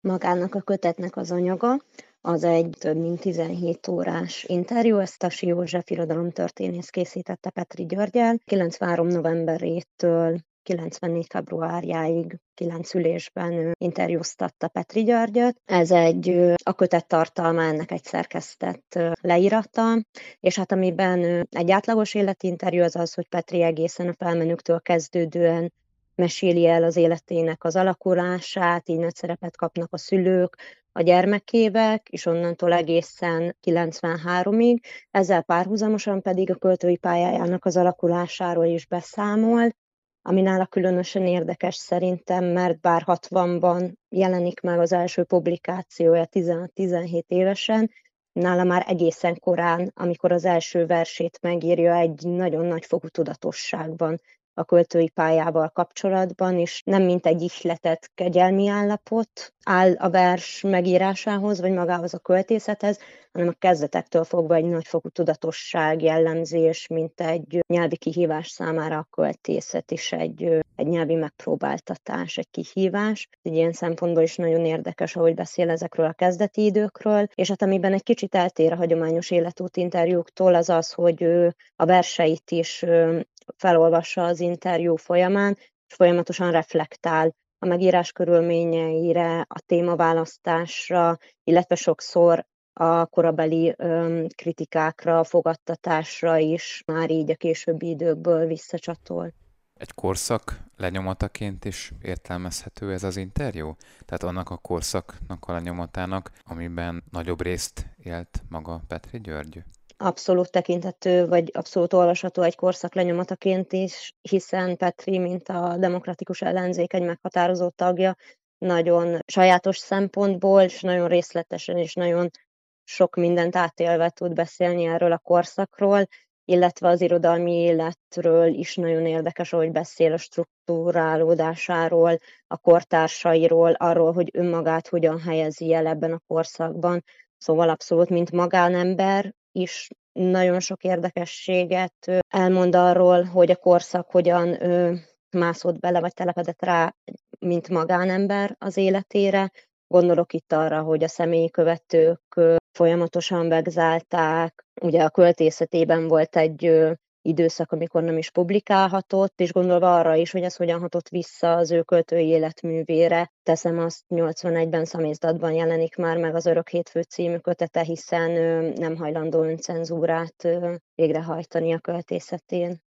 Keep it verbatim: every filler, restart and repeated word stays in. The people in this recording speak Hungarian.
Magának a kötetnek az anyaga, az egy több mint tizenhét órás interjú, ezt Thassy József irodalomtörténész készítette Petry Györggyel, kilencvenhárom novemberétől kilencvennégy februárjáig kilenc ülésben ő interjúztatta Petry Györgyöt. Ez egy, a kötet tartalma ennek egy szerkesztett leírata, és hát amiben egy átlagos életinterjú az az, hogy Petry egészen a felmenőktől kezdődően meséli el az életének az alakulását, így nagy szerepet kapnak a szülők a gyermekévek, és onnantól egészen kilencvenháromig. Ezzel párhuzamosan pedig a költői pályájának az alakulásáról is beszámol, ami nála különösen érdekes szerintem, mert bár hatvanban jelenik meg az első publikációja tizenhat-tizenhét évesen, nála már egészen korán, amikor az első versét megírja, egy nagyon nagyfokú tudatosság van a költői pályával kapcsolatban, és nem mint egy ihletett kegyelmi állapot áll a vers megírásához, vagy magához a költészethez, hanem a kezdetektől fogva egy nagyfokú tudatosság jellemzi, és mint egy nyelvi kihívás számára a költészet is egy, egy nyelvi megpróbáltatás, egy kihívás. Egy ilyen szempontból is nagyon érdekes, ahogy beszél ezekről a kezdeti időkről, és hát amiben egy kicsit eltér a hagyományos életút interjúktól, az az, hogy ő a verseit is felolvassa az interjú folyamán, és folyamatosan reflektál a megírás körülményeire, a témaválasztásra, illetve sokszor a korabeli öm, kritikákra, fogadtatásra is már így a későbbi időkből visszacsatol. Egy korszak lenyomataként is értelmezhető ez az interjú? Tehát annak a korszaknak a lenyomatának, amiben nagyobb részt élt maga Petry György? Abszolút tekinthető, vagy abszolút olvasható egy korszak lenyomataként is, hiszen Petry, mint a demokratikus ellenzék egy meghatározó tagja, nagyon sajátos szempontból, és nagyon részletesen, és nagyon sok mindent átélve tud beszélni erről a korszakról, illetve az irodalmi életről is nagyon érdekes, ahogy beszél a struktúrálódásáról, a kortársairól, arról, hogy önmagát hogyan helyezi el ebben a korszakban. Szóval abszolút, mint magánember is nagyon sok érdekességet elmond arról, hogy a korszak hogyan ö, mászott bele, vagy telepedett rá, mint magánember az életére. Gondolok itt arra, hogy a személyi követők ö, folyamatosan vegzálták, ugye a költészetében volt egy ö, időszak, amikor nem is publikálhatott, és gondolva arra is, hogy ez hogyan hatott vissza az ő költői életművére. Teszem azt, nyolcvanegyben Szamizdatban jelenik már meg az Örök hétfő című kötete, hiszen ö, nem hajlandó öncenzúrát ö, végrehajtani a költészetén.